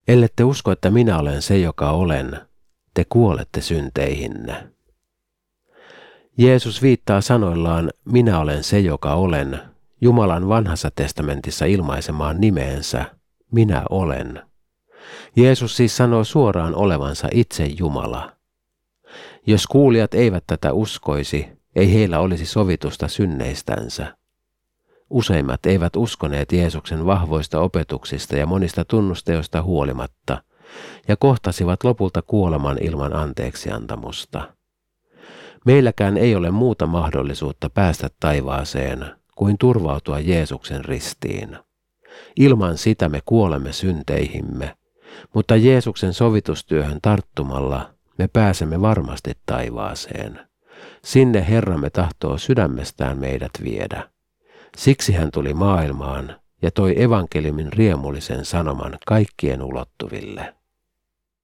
Ellette usko, että minä olen se, joka olen, te kuolette synteihinne. Jeesus viittaa sanoillaan minä olen se, joka olen, Jumalan vanhassa testamentissa ilmaisemaan nimeensä, minä olen. Jeesus siis sanoo suoraan olevansa itse Jumala. Jos kuulijat eivät tätä uskoisi, ei heillä olisi sovitusta synneistänsä. Useimmat eivät uskoneet Jeesuksen vahvoista opetuksista ja monista tunnusteoista huolimatta, ja kohtasivat lopulta kuoleman ilman anteeksiantamusta. Meilläkään ei ole muuta mahdollisuutta päästä taivaaseen kuin turvautua Jeesuksen ristiin. Ilman sitä me kuolemme synteihimme, mutta Jeesuksen sovitustyöhön tarttumalla me pääsemme varmasti taivaaseen. Sinne Herramme tahtoo sydämestään meidät viedä. Siksi hän tuli maailmaan ja toi evankeliumin riemullisen sanoman kaikkien ulottuville.